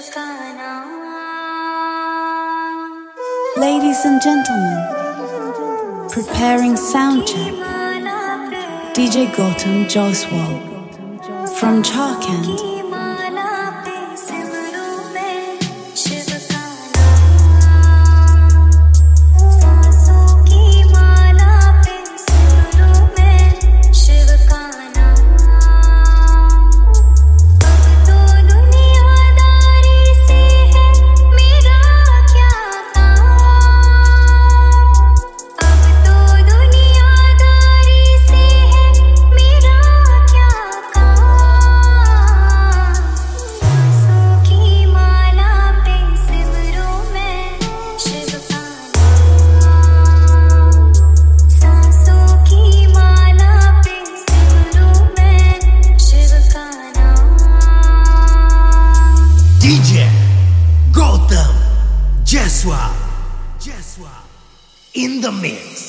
Ladies and gentlemen, preparing sound check. DJ Gautam Joswal from Jharkhand. In the mix.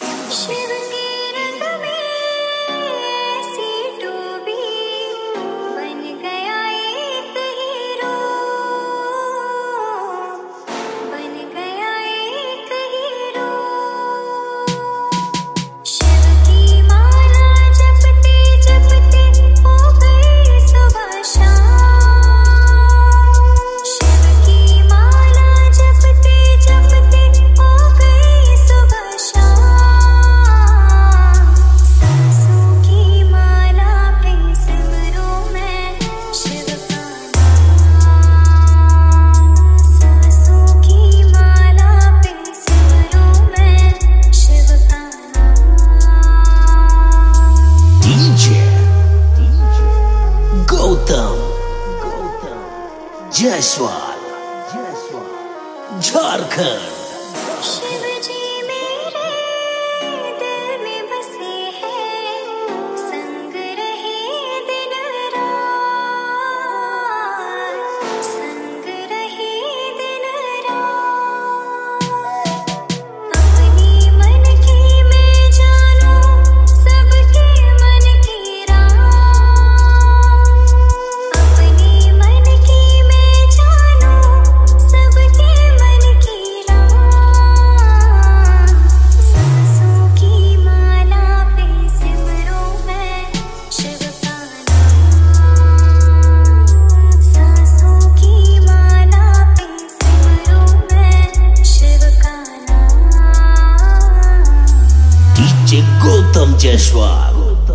Jaiswal Jharkhand. Gautam Jaiswal.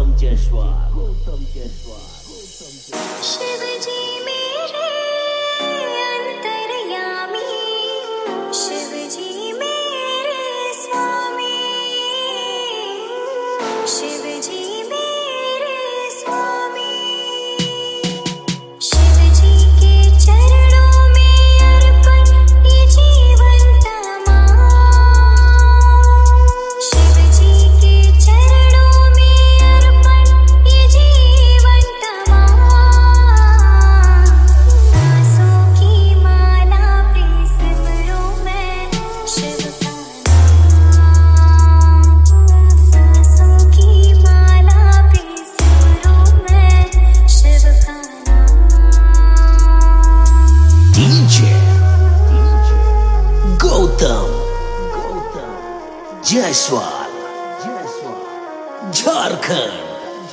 Shiv जी मेरे अंतर्यामी, शिव जी मेरे स्वामी, शिव जी मेरे स्वामी, शिव जी के चरणों में अर्पण ये जीवन तमाम, शिव जी के चरणों में अर्पण ये जीवन तमाम, सांसों की माला पे सिमरूं मैं शिव का नाम, सांसों की माला पे सिमरूं मैं शिव का नाम। डीजे गौतम जयसवाल झारखंड।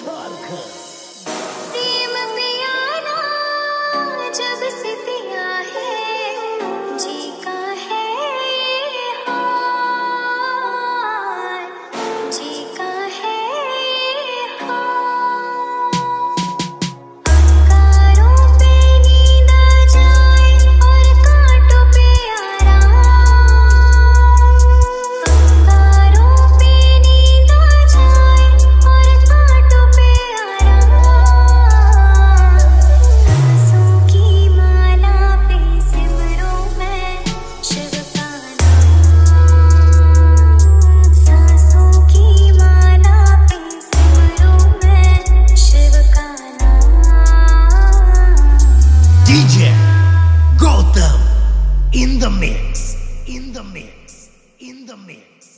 प्रेम पियाना जब से पिया है, जी का है ये हाल, जी का है ये हाल। अंगारों पे नींद आ जाए और कांटों पे आराम, अंगारों पे नींद आ जाए और कांटों पे आराम, सांसों की माला पे सिमरूं मैं शिव का नाम, सांसों की माला पे सिमरूं मैं शिव का नाम। DJ Gautam in the mix, in the mix, in the mix.